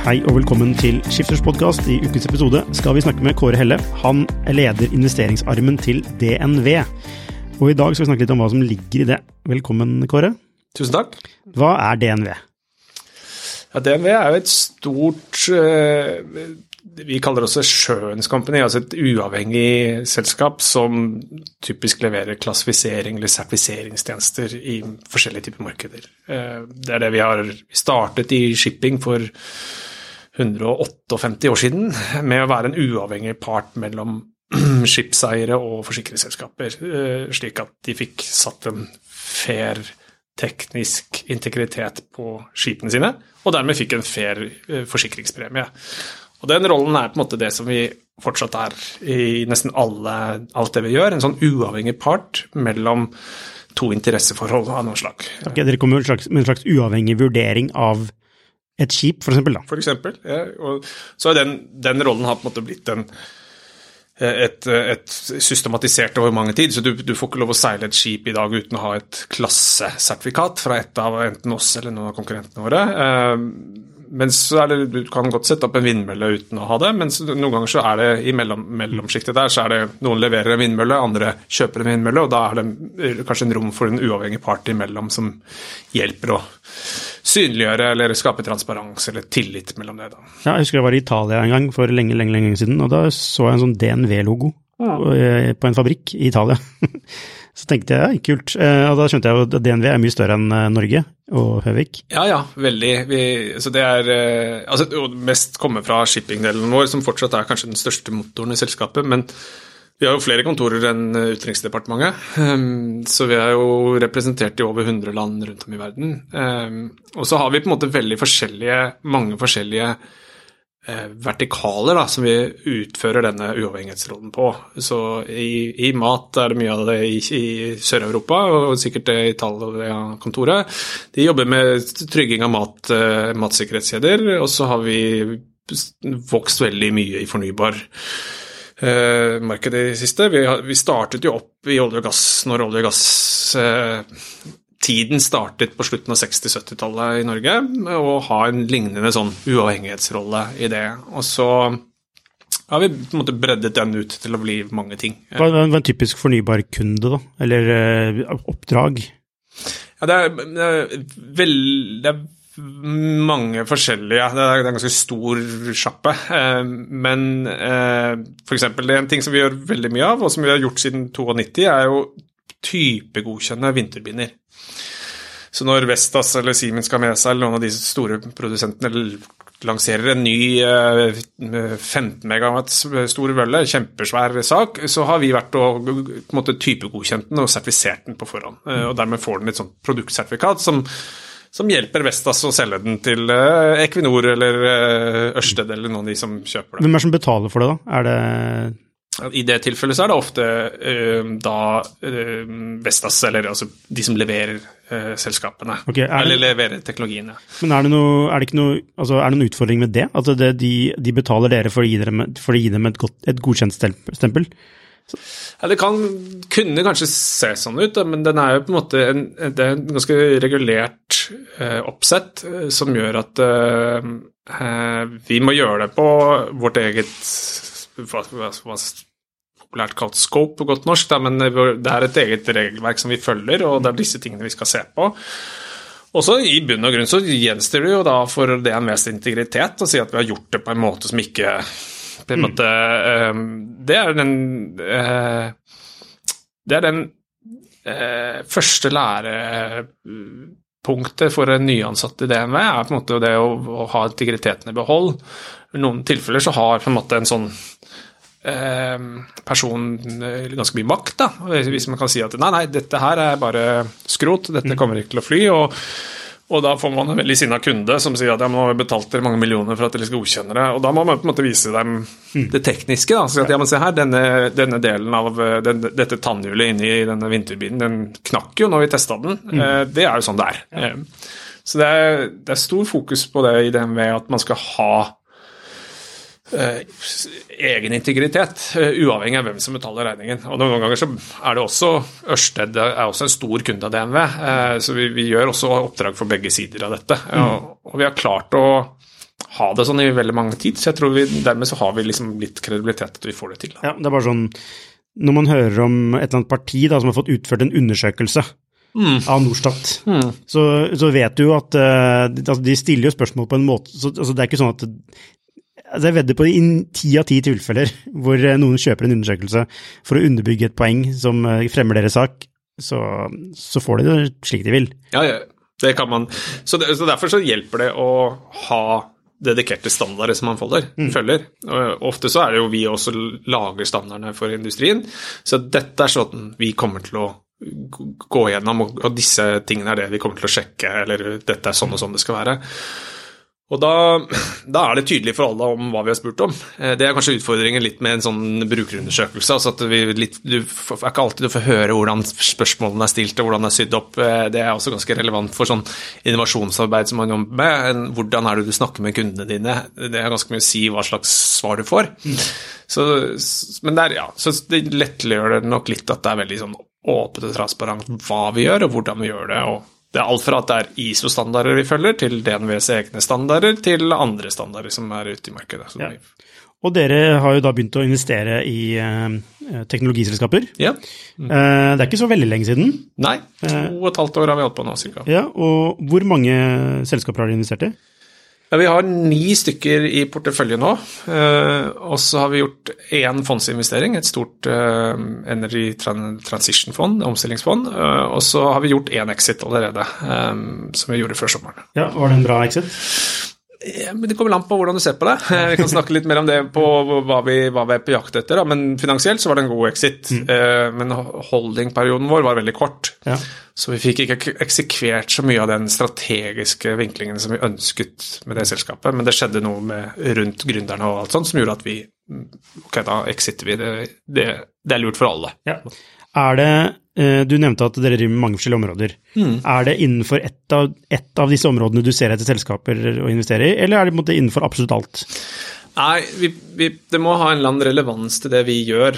Hei og velkommen til Skifters podcast. I ukens episode skal vi snakke med Kåre Helle. Han leder investeringsarmen til DNV. Og i dag skal vi snakke litt om hva som ligger i det. Velkommen, Kåre. Tusen takk. Hva er DNV? Ja, DNV er jo et stort, vi kaller det også Assurance Company, altså et uavhengig selskap som typisk leverer klassifisering eller sertifiseringstjenester i forskjellige typer markeder. Det er det vi har startet i shipping for 158 år siden, med å være en uavhengig part mellom skipseiere og forsikringsselskaper, slik at de fikk satt en fair teknisk integritet på skipene sine, og dermed fikk en fair forsikringspremie. Og den rollen er på en måte det som vi fortsatt er i nesten alt det vi gjør, en sånn uavhengig part mellom to interesseforhold av noe slag. Ok, dere kommer med en slags uavhengig vurdering av et skip, for eksempel da? For eksempel, ja. Og så er den rollen har på en måte blitt et systematisert over mange tid, så du får ikke lov å seile et skip i dag uten å ha et klassesertifikat fra et av enten oss eller noen av konkurrentene våre. Men så du kan godt sette opp en vindmølle uten å ha det, men noen ganger så er det i mellomskiktet der, så er det noen leverer en vindmølle, andre kjøper en vindmølle, og da er det kanskje en rom for en uavhengig part imellom som hjelper å synliggjøre eller skape transparens eller tillit mellom det da. Ja, jeg husker jeg var i Italia en gang for lenge siden, og da så jeg en sånn DNV-logo på en fabrikk i Italia. Så tenkte jeg, kult. Og da skjønte jeg jo at DNV er mye større enn Norge og Høvik. Ja, veldig. Så det altså mest kommer fra shippingdelen vår, som fortsatt er kanskje den største motoren i selskapet, men vi har jo flere kontorer enn Utenriksdepartementet, så vi er jo representert i over 100 land rundt om i verden. Og så har vi på en måte mange forskjellige vertikaler da, som vi utfører denne uavhengighetsrollen på. Så i mat er det mye av det i Sør-Europa, og sikkert det i Italia-kontoret. De jobber med trygging av matsikkerhetskjeder, og så har vi vokst veldig mye i fornybar markedet i siste. Vi startet jo opp i olje og gass, når olje og gass tiden startet på slutten av 60-70-tallet i Norge, og ha en lignende sånn uavhengighetsrolle i det. Og så har vi på en måte breddet den ut til å bli mange ting. Hva er en typisk fornybar kunde da? Eller oppdrag? Ja, det er mange forskjellige, det er en ganske stor sjappe, men for eksempel det er en ting som vi gjør veldig mye av, og som vi har gjort siden 92, er jo typegodkjenne vindturbiner. Så når Vestas eller Siemens Gamesa eller noen av de store produsentene lanserer en ny 15 megawatt stor vølle, kjempesvær sak, så har vi vært og på en måte typegodkjent den og sertifisert den på forhånd. Og dermed får den et sånt produktsertifikat som hjelper Vestas å selge den til Equinor eller Ørsted eller noen av de som kjøper det. Hvem er som betaler for det da? Er det... I det tilfellet så er det ofte Vestas, eller altså de som leverer selskapene, okay, eller leverer teknologiene. Men er det noen utfordring med det? Altså de betaler dere for å gi dem et godkjent stempel? Ja, det kunne kanskje se sånn ut, men den er jo på en måte det er en ganske regulert oppsett som gjør at vi må gjøre det på vårt eget hva populært kalt scope på godt norsk, men det er et eget regelverk som vi følger, og det er disse tingene vi skal se på. Og så i bunn og grunn så gjenstår det jo da for DNVs integritet å si at vi har gjort det på en måte som ikke på en måte, det er den første lærepunktet for en nyansatt i DNV er på en måte det å ha integriteten i behold. I noen tilfeller så har på en måte en sånn person ganske mye makt da, hvis man kan si at nei, dette her er bare skrot, dette kommer ikke til å fly, og da får man en veldig sinnet kunde som sier at ja, man har betalt dere mange millioner for at dere skal godkjenne det, og da må man på en måte vise dem det tekniske da, så at ja, men se her, denne delen av dette tannhjulet inne i denne vindturbinen, den knakk jo når vi testet den, det er jo sånn det er. Så det er stor fokus på det i DNV at man skal ha egen integritet, uavhengig av hvem som betaler regningen. Og noen ganger så er det også Ørsted er også en stor kunde av DNV, så vi gjør også oppdrag for begge sider av dette. Og vi har klart å ha det sånn i veldig mange tid, så jeg tror dermed så har vi liksom litt kredibilitet at vi får det til. Da. Ja, det bare sånn, når man hører om et eller annet parti da, som har fått utført en undersøkelse av Norstat, så vet du jo at de stiller jo spørsmål på en måte, så altså, det ikke sånn at altså jeg vedder på i 10 av 10 tilfeller hvor noen kjøper en undersøkelse for å underbygge et poeng som fremmer deres sak, så får de det slik de vil. Ja, det kan man. Så derfor så hjelper det å ha dedikerte standarder som man følger. Og ofte så det jo vi også lager standardene for industrien, så dette sånn vi kommer til å gå gjennom, og disse tingene det vi kommer til å sjekke, eller dette sånn og sånn det skal være. Og da det tydelig for alle om hva vi har spurt om. Det kanskje utfordringen litt med en sånn brukerundersøkelse, altså at du ikke alltid får høre hvordan spørsmålene stilt og hvordan det sydd opp. Det også ganske relevant for sånn innovasjonsarbeid som man jobber med. Hvordan det du snakker med kundene dine? Det ganske mye å si hva slags svar du får. Men så det lettgjør det nok litt at det veldig sånn åpent og transparent hva vi gjør og hvordan vi gjør det, og det alt fra at det ISO-standarder vi følger, til DNVs egne standarder, til andre standarder som ute i markedet. Ja. Og dere har jo da begynt å investere i teknologiselskaper. Ja. Det ikke så veldig lenge siden. Nei, 2,5 år har vi holdt på nå, cirka. Ja, og hvor mange selskaper har dere investert i? Ja, vi har 9 stykker i portefølje nå, og så har vi gjort 1 fondsinvestering, et stort Energy Transition-fond, omstillingsfond, og så har vi gjort 1 exit allerede, som vi gjorde før sommeren. Ja, var det en bra exit? Ja, men det kommer an på hvordan du ser på det. Vi kan snakke litt mer om det på hva vi på jakt etter, da. Men finansielt så var det en god exit, men holdingperioden vår var veldig kort. Ja. Så vi fikk ikke eksekvert så mye av den strategiske vinklingen som vi ønsket med det selskapet, men det skjedde noe rundt gründerne og alt sånt som gjorde at vi, da exiter vi. Det lurt for alle. Ja. Du nevnte at dere driver med mange forskjellige områder. Det innenfor ett av disse områdene du ser etter selskaper å investere i, eller det på en måte innenfor absolutt alt? Nei, det må ha en eller annen relevans til det vi gjør,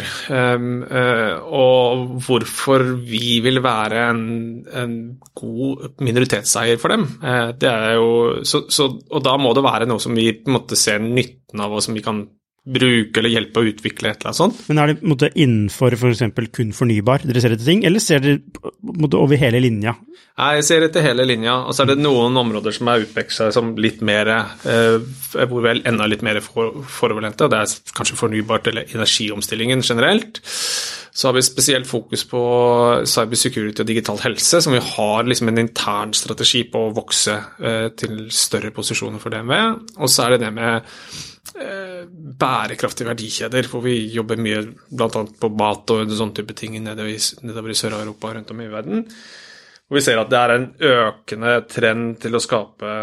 og hvorfor vi vil være en god minoritetseier for dem. Det jo, og da må det være noe som vi på en måte ser nytten av, og som vi kan bruke eller hjelpe å utvikle et eller annet sånt. Men det på en måte innenfor for eksempel kun fornybar dere ser etter ting, eller ser dere på en måte over hele linja? Nei, jeg ser etter hele linja, og så det noen områder som utpekt seg som litt mer, hvor vi enda litt mer foroverlente, og det kanskje fornybart eller energiomstillingen generelt. Så har vi spesielt fokus på cybersecurity og digital helse, som vi har liksom en intern strategi på å vokse til større posisjoner for DNV, og så det med bærekraftige verdikjeder, hvor vi jobber mye blant annet på mat og sånne type ting nedover i Sør-Europa rundt om i verden. Og vi ser at det en økende trend til å skape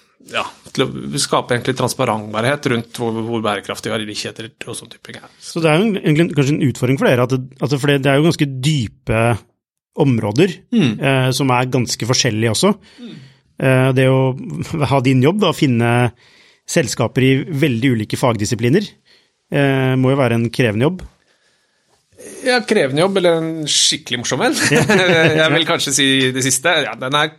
egentlig transparentbarhet rundt hvor bærekraftige verdikjeder og sånne type ting. Så det jo egentlig kanskje en utfordring for dere, for det jo ganske dype områder som ganske forskjellige også. Det å ha din jobb, da, å finne selskaper i veldig ulike fagdisipliner, må jo være en krevende jobb. Ja, krevende jobb, eller en skikkelig morsom en. Jeg vil kanskje si det siste. Ja,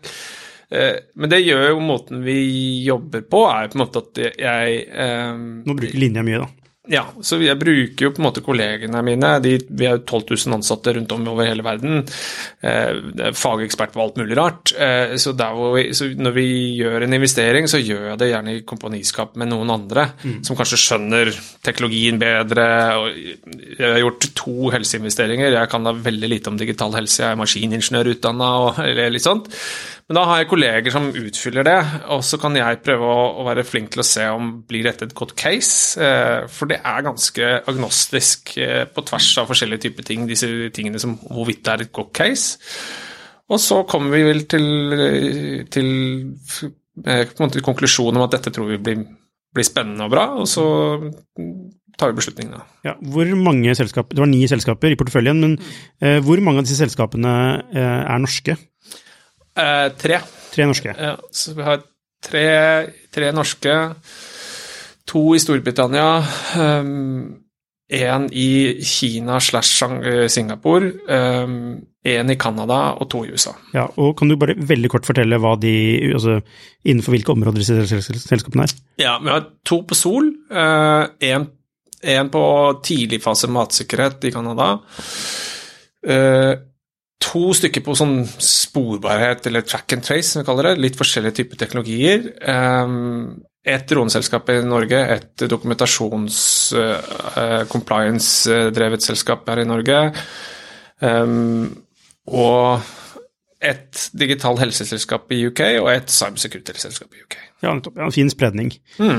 men det gjør jo måten vi jobber på, på en måte at jeg Nå bruker linja mye da. Ja, så jeg bruker jo på en måte kollegene mine, vi 12 000 ansatte rundt om over hele verden, fagekspert på alt mulig rart, så når vi gjør en investering, så gjør jeg det gjerne i kompaniskap med noen andre, som kanskje skjønner teknologien bedre, og jeg har gjort 2 helseinvesteringer, jeg kan da veldig lite om digital helse, jeg maskiningeniør utdannet, eller litt sånt, men da har jeg kolleger som utfyller det, og så kan jeg prøve å være flink til å se om blir dette et godt case, for det ganske agnostisk på tvers av forskjellige typer ting, disse tingene som hvorvidt det et godt case. Og så kommer vi vel til på en måte konklusjonen om at dette tror vi blir spennende og bra, og så tar vi beslutningene. Ja, hvor mange selskaper, det var 9 selskaper i porteføljen, men hvor mange av disse selskapene norske? 3. 3 norske. Ja, så vi har 3 norske, 2 i Storbritannia, en i Kina/Singapore, en i Canada og 2 i USA. Ja, og kan du bare veldig kort fortelle hva altså innenfor hvilke områder disse selskapene er? Ja, vi har 2 på Sol, en på tidlig fase matsikkerhet i Canada, 2 stykker på sånn sporbarhet, eller track and trace, som vi kaller det, litt forskjellige typer teknologier, et droneselskap i Norge, et compliance-drevet selskap her i Norge, og et digital helseselskap i UK, og et cybersecurity-selskap i UK. Ja, nettopp. Ja, en fin spredning.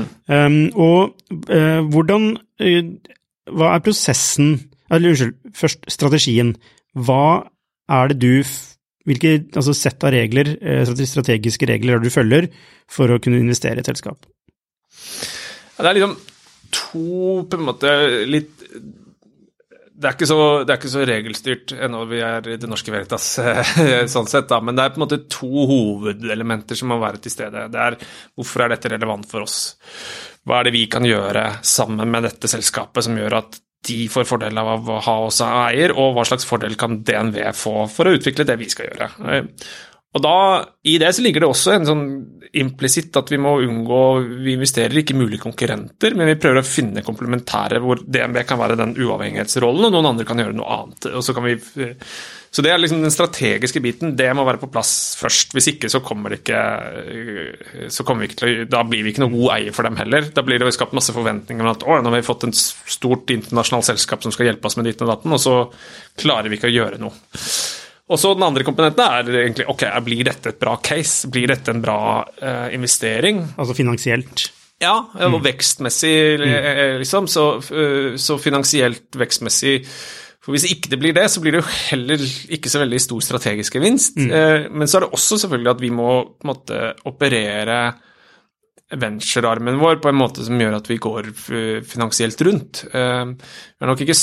Hva er prosessen, først strategien, hva er det hvilke sett av regler, strategiske regler er det du følger for å kunne investere i et selskap? Ja, det er liksom 2 på en måte litt, det er ikke så regelstyrt ennå vi er i det norske Veritas sånn sett da, men det er på en måte 2 hovedelementer som må være til stede. Det er hvorfor er dette relevant for oss? Hva er det vi kan gjøre sammen med dette selskapet som gjør at de får fordel av å ha oss av eier, og hva slags fordel kan DNV få for å utvikle det vi skal gjøre. Og da, i det så ligger det også en sånn implisitt at vi må unngå, vi investerer ikke mulige konkurrenter, men vi prøver å finne komplementære hvor DNV kan være den uavhengighetsrollen, og noen andre kan gjøre noe annet. Og så det er liksom den strategiske biten, det må være på plass først. Hvis ikke så kommer vi ikke til da blir vi ikke noe god eier for dem heller. Da blir det skapt masse forventninger om at nå har vi fått en stort internasjonalt selskap som skal hjelpe oss med ditt og datten, og så klarer vi ikke å gjøre noe. Og så den andre komponenten er egentlig, blir dette et bra case? Blir dette en bra investering? Altså finansielt? Ja, og vekstmessig, liksom, så finansielt vekstmessig. For hvis ikke det blir det, så blir det jo heller ikke så veldig stor strategisk gevinst. Men så er det også selvfølgelig at vi må på en måte operere venture-armen vår på en måte som gjør at vi går finansielt rundt. Vi er nok ikke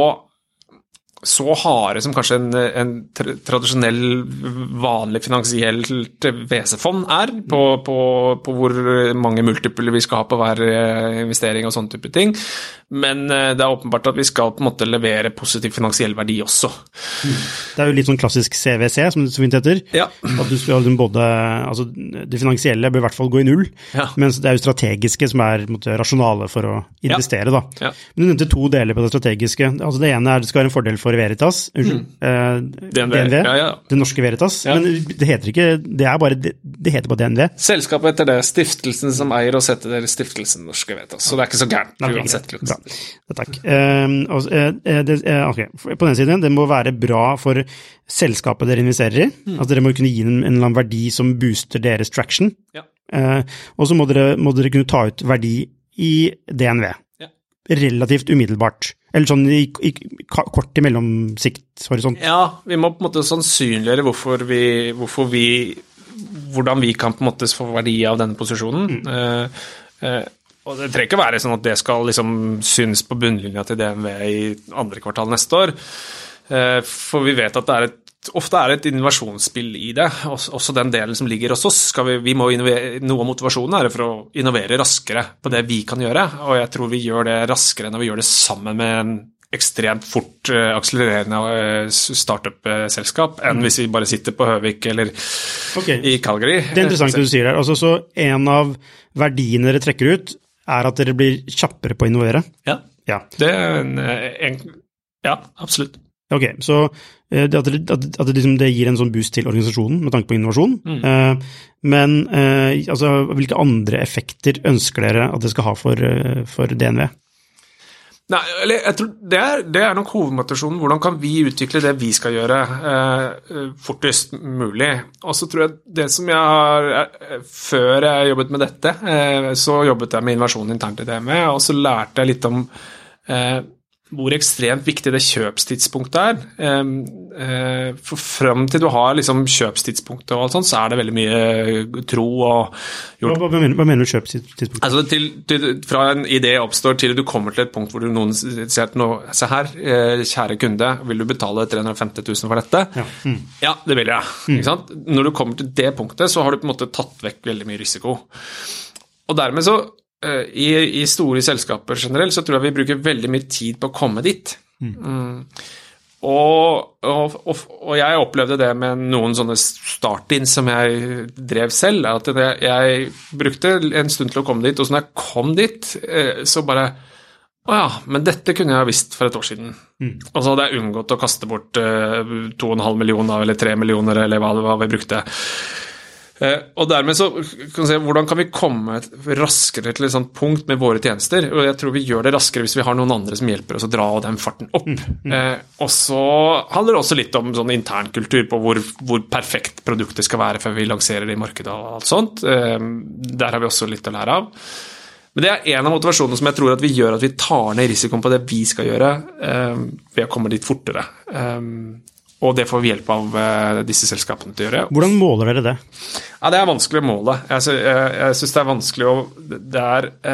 så harde som kanskje en tradisjonell, vanlig finansielt VC-fond er, på hvor mange multipler vi skal ha på hver investering og sånne type ting. Men det er åpenbart at vi skal på en måte levere positiv finansiell verdi også. Det er jo litt sånn klassisk CVC, som det så fint heter. Ja. At du skal det finansielle bør i hvert fall gå i null, mens det er jo strategiske som er rasjonale for å investere. Da. Ja. Men du nevnte 2 deler på det strategiske. Altså det ene er det skal være en fordel for Veritas, DNV, det norske Veritas, men det heter ikke, det heter bare DNV. Selskapet heter det, stiftelsen som eier og setter det stiftelsen norske Veritas, så det er ikke så gærent uansett. Takk. På den siden, det må være bra for selskapet dere investerer i, at dere må kunne gi en eller annen verdi som booster deres traction, og så må dere kunne ta ut verdi i DNV. Relativt umiddelbart, eller sånn i kort til mellomsikthorisont. Ja, vi må på en måte sannsynliggjøre hvordan vi kan på en måte få verdi av denne posisjonen. Og det trenger ikke være sånn at det skal liksom synes på bunnlinja til DNV i 2. kvartal neste år, for vi vet at ofte er det et innovasjonsspill i det, også den delen som ligger hos oss. Vi må innovere, noe av motivasjonen er for å innovere raskere på det vi kan gjøre, og jeg tror vi gjør det raskere når vi gjør det sammen med en ekstremt fort akselererende startup-selskap enn hvis vi bare sitter på Høvik eller i Calgary. Det er interessant det du sier der. Altså, så en av verdiene dere trekker ut er at dere blir kjappere på å innovere? Ja. Det er ja, absolutt. Ok, så at det gir en sånn boost til organisasjonen med tanke på innovasjon, men hvilke andre effekter ønsker dere at det skal ha for DNV? Nei, jeg tror det er nok hovedmotivasjonen. Hvordan kan vi utvikle det vi skal gjøre fortest mulig? Og så tror jeg det som før jeg jobbet med dette, så jobbet jeg med innovasjon internt i DNV, og så lærte jeg litt om hvor ekstremt viktig det kjøpstidspunktet er. For frem til du har liksom kjøpstidspunktet og alt sånt, så er det veldig mye tro og Hva mener du kjøpstidspunkt? Altså fra en idé oppstår til du kommer til et punkt hvor noen sier at se her, kjære kunde, vil du betale 350 000 for dette? Ja, det vil jeg. Ikke sant? Når du kommer til det punktet, så har du på en måte tatt vekk veldig mye risiko. Og dermed så i store selskaper generelt, så tror jeg vi bruker veldig mye tid på å komme dit. Og jeg opplevde det med noen sånne start-ins som jeg drev selv, at jeg brukte en stund til å komme dit, og så når jeg kom dit, så bare, men dette kunne jeg visst for et år siden. Og så hadde jeg unngått å kaste bort 2,5 millioner, eller 3 millioner, eller hva vi brukte. Og dermed så kan vi se, hvordan kan vi komme raskere til et sånt punkt med våre tjenester, og jeg tror vi gjør det raskere hvis vi har noen andre som hjelper oss å dra den farten opp. Og så handler det også litt om sånn internkultur på hvor perfekt produktet skal være før vi lanserer det i markedet og alt sånt. Der har vi også litt å lære av. Men det en av motivasjonene som jeg tror at vi gjør at vi tar ned risikoen på det vi skal gjøre, ved å komme dit fortere. Og det får vi hjelp av disse selskapene til å gjøre. Hvordan måler dere det? Ja, det vanskelig å måle. Jeg synes det vanskelig å... Det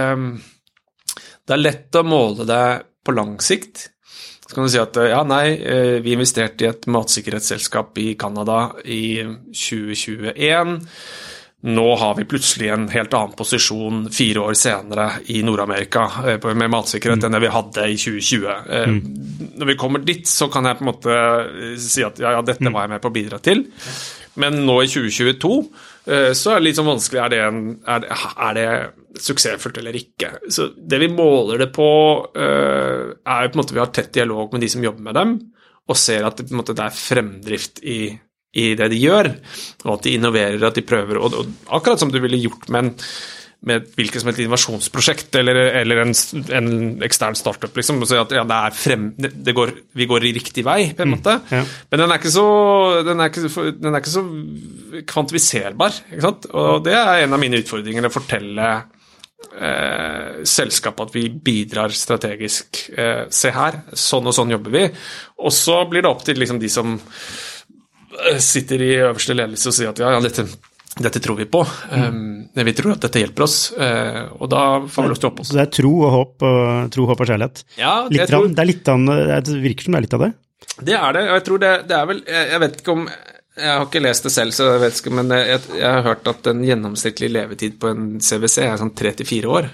lett å måle det på lang sikt. Så kan du si at, vi investerte i et matsikkerhetsselskap i Canada i 2021. Nå har vi plutselig en helt annen posisjon 4 år senere i Nord-Amerika med matsikkerhet enn det vi hadde i 2020. Når vi kommer dit, så kan jeg på en måte si at dette var jeg med på å bidra til. Men nå i 2022 så det litt sånn vanskelig, er det suksessfullt eller ikke? Så det vi måler det på jo på en måte vi har tett dialog med de som jobber med dem, og ser at det, på en måte, det fremdrift i det de gjør, og at de innoverer, at de prøver, og akkurat som du ville gjort med hvilket som et innovasjonsprosjekt, eller en ekstern startup, liksom, og si at vi går i riktig vei, på en måte. Men den er ikke så kvantifiserbar, ikke sant? Og det en av mine utfordringer, å fortelle selskap at vi bidrar strategisk. Se her, sånn og sånn jobber vi. Og så blir det opp til liksom de som sitter i øverste ledelse og sier at dette tror vi på. Vi tror at dette hjelper oss, og da får vi lov til å opp oss. Så det tro og håp og kjærlighet? Ja, det virker som det litt av det? Det det, og jeg tror det vel, jeg vet ikke om, jeg har ikke lest det selv, så jeg vet ikke, men jeg har hørt at en gjennomsnittlig levetid på en CVC sånn 3-4 år.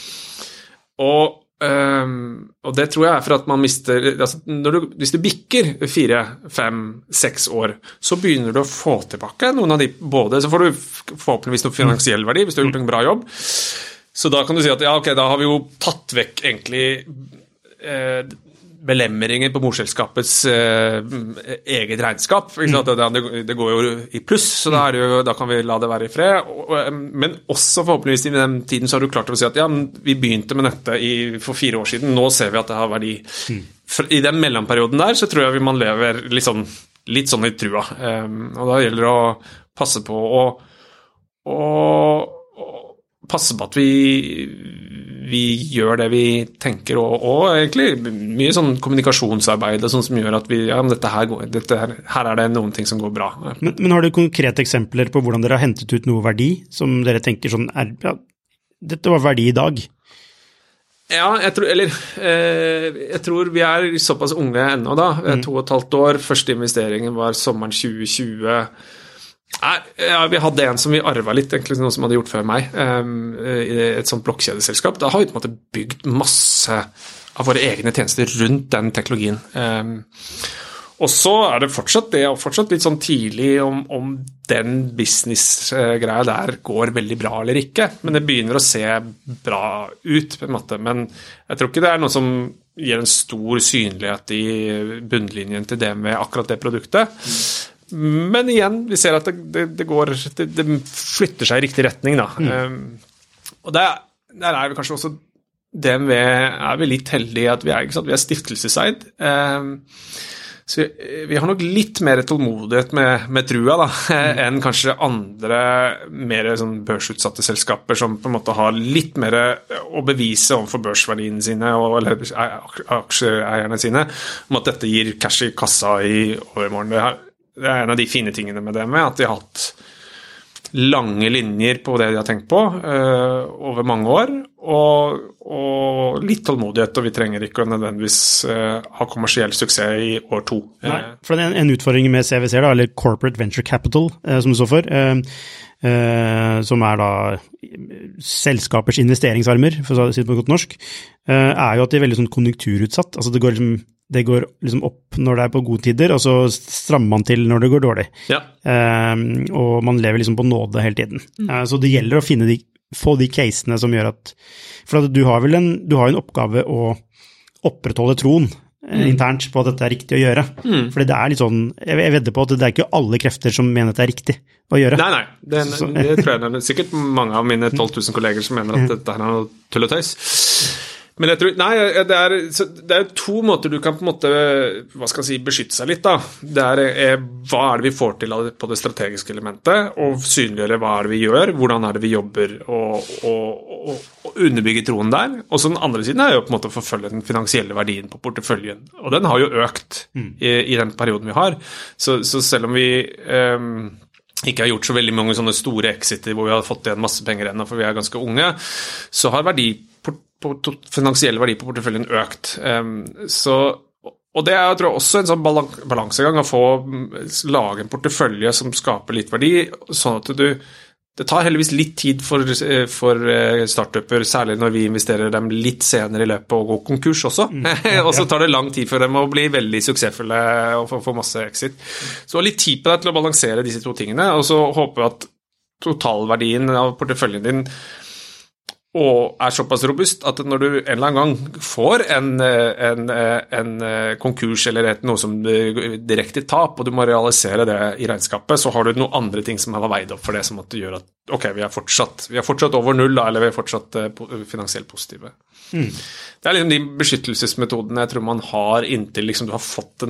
Og det tror jeg for at man mister, altså hvis du bikker 4, 5, 6 år, så begynner du å få tilbake noen av de, både så får du forhåpentligvis noe finansiell verdi hvis du har gjort en bra jobb, så da kan du si at da har vi jo tatt vekk egentlig belemmeringer på morselskapets eget regnskap, det går jo i pluss, så da kan vi la det være i fred, men også forhåpentligvis i den tiden så har du klart å si at vi begynte med dette for 4 år siden, nå ser vi at det har verdi. I den mellomperioden der så tror jeg man lever litt sånn i trua, og da gjelder det å passe på passe på at vi gjør det vi tenker, og egentlig mye sånn kommunikasjonsarbeid og sånn som gjør at her det noen ting som går bra. Men har du konkrete eksempler på hvordan dere har hentet ut noe verdi, som dere tenker sånn, dette var verdi i dag? Ja, jeg tror vi såpass unge ennå da, 2,5 år, første investeringen var sommeren 2020. Vi hadde en som vi arvet litt, egentlig noe som hadde gjort før meg, i et sånt blokkjedeselskap. Da har vi på en måte bygd masse av våre egne tjenester rundt den teknologien. Og så det fortsatt litt sånn tidlig om den business-greia der går veldig bra eller ikke, men det begynner å se bra ut på en måte, men jeg tror ikke det noe som gir en stor synlighet i bunnlinjen til det med akkurat det produktet. Men igjen, vi ser at det flytter seg i riktig retning da. Og der vi kanskje også DNV vi litt heldige at vi er stiftelseseid, så vi har nok litt mer tålmodighet med trua da, enn kanskje andre mer sånn børsutsatte selskaper som på en måte har litt mer å bevise overfor børsverdiene sine eller aksjeeierne sine om at dette gir cash i kassa i overmorgen. Det en av de fine tingene med det, at de har hatt lange linjer på det de har tenkt på over mange år, og litt tålmodighet, og vi trenger ikke nødvendigvis ha kommersiell suksess i år 2. Nei, for det er en utfordring med CVC, da, eller Corporate Venture Capital, som det står for, som da selskapers investeringsarmer, for å si det på godt norsk, jo at de veldig sånn konjunkturutsatt, altså det går liksom opp når det på gode tider, og så strammer man til når det går dårlig. Ja. Og man lever liksom på nåde hele tiden. Så det gjelder å få de casene som gjør at, for at du har en oppgave å opprettholde troen internt på at dette riktig å gjøre. Fordi det litt sånn, jeg vedder på at det ikke alle krefter som mener at det riktig å gjøre. Nei, det tror jeg det sikkert mange av mine 12 000 kolleger som mener at dette her noe tull og tøys. Men jeg tror, det er 2 måter du kan på en måte, hva skal jeg si, beskytte seg litt da. Det hva det vi får til på det strategiske elementet, og synliggjøre hva det vi gjør, hvordan det vi jobber, og underbygge troen der. Og så den andre siden jo på en måte å forfølge den finansielle verdien på porteføljen. Og den har jo økt i den perioden vi har. Så selv om vi ikke har gjort så veldig mange sånne store exiter hvor vi har fått igjen masse penger ennå, for vi ganske unge, så har finansiell verdi på porteføljen økt. Og det jeg tror også en sånn balansegang å lage en portefølje som skaper litt verdi, sånn at det tar heldigvis litt tid for startuper, særlig når vi investerer dem litt senere i løpet og går konkurs også. Og så tar det lang tid for dem å bli veldig suksessfulle og få masse exit. Så litt tid på deg til å balansere disse 2 tingene, og så håper jeg at totalverdien av porteføljen din og såpass robust at når du en eller annen gang får en konkurs eller noe som direkte tap, og du må realisere det i regnskapet, så har du noen andre ting som har veid opp for det, som at du gjør at, ok, vi er fortsatt over null, eller vi er fortsatt finansielt positive. Det liksom de beskyttelsesmetodene jeg tror man har inntil liksom du har fått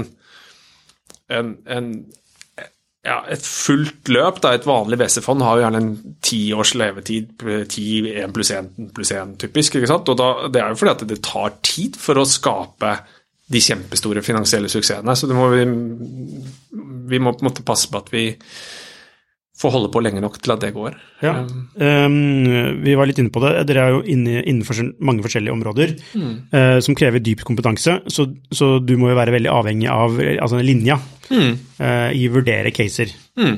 et fullt løp, et vanlig VC-fond har jo gjerne en 10 års levetid, 1 + 1 typisk, ikke sant? Og det jo fordi at det tar tid for å skape de kjempestore finansielle suksessene, så vi må på en måte passe på at vi får holde på lenge nok til at det går. Ja, vi var litt inne på det. Dere jo innenfor mange forskjellige områder som krever dyp kompetanse, så du må jo være veldig avhengig av altså en linja i vurdere caser.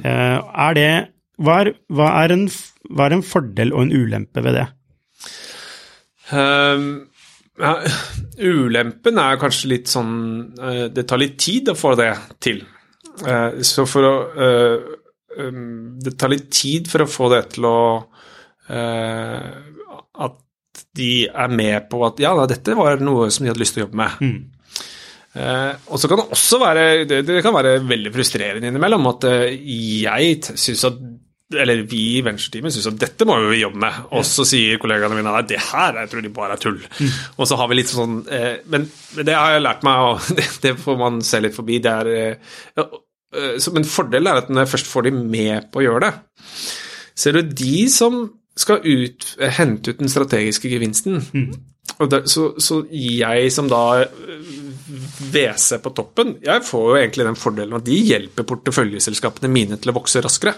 Hva en fordel og en ulempe ved det? Ulempen kanskje litt sånn, det tar litt tid å få det til. Så for å det tar litt tid for å få det til å at de med på at ja, dette var noe som de hadde lyst til å jobbe med. Og så kan det også det kan være veldig frustrerende innimellom at jeg synes at eller vi i ventureteamet synes at dette må vi jobbe med, og så sier kollegaene mine nei, det her jeg tror de bare tull. Og så har vi litt sånn men det har jeg lært meg, og det får man se litt forbi. Som en fordel at når jeg først får de med på å gjøre det, så det de som skal hente ut den strategiske gevinsten. Og så jeg som da VC på toppen, jeg får jo egentlig den fordelen at de hjelper porteføljeselskapene mine til å vokse raskere.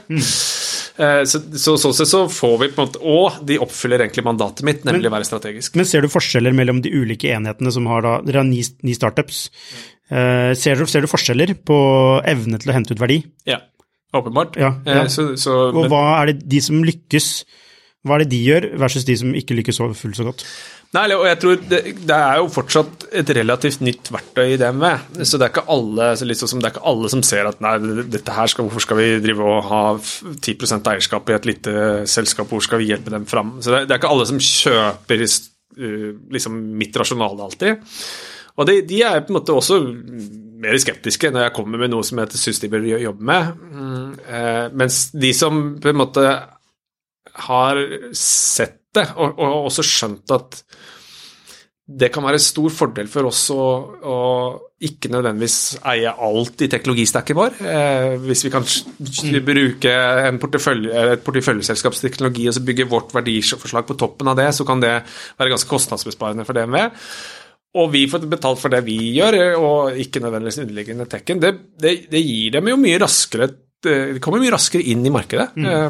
Så får vi på en måte, og de oppfyller egentlig mandatet mitt, nemlig å være strategisk. Men ser du forskjeller mellom de ulike enhetene som har dere har 9 startups? Ser du forskjeller på evne til å hente ut verdi? Ja, åpenbart. Ja. Og hva det de som lykkes, hva det de gjør versus de som ikke lykkes fullt så godt? Nei, og jeg tror det jo fortsatt et relativt nytt verktøy i DNV, så det ikke alle, det ikke alle som ser at nei, dette her hvorfor skal vi drive og ha 10% eierskap i et lite selskap, hvor skal vi hjelpe dem fram? Så det ikke alle som kjøper liksom mitt rasjonale alltid. Og de på en måte også mer skeptiske når jeg kommer med noe som jeg synes de bør jobbe med, mens de som på en måte har sett det, og også skjønt at det kan være stor fordel for oss å ikke nødvendigvis eie alt i teknologistacken vår. Hvis vi kan bruke et porteføljeselskapsteknologi og så bygge vårt verdiforslag på toppen av det, så kan det være ganske kostnadsbesparende for DNV. Og vi får betalt for det vi gjør, og ikke nødvendigvis underliggende tekken. Det gir dem jo mye raskere de kommer mye raskere inn i markedet.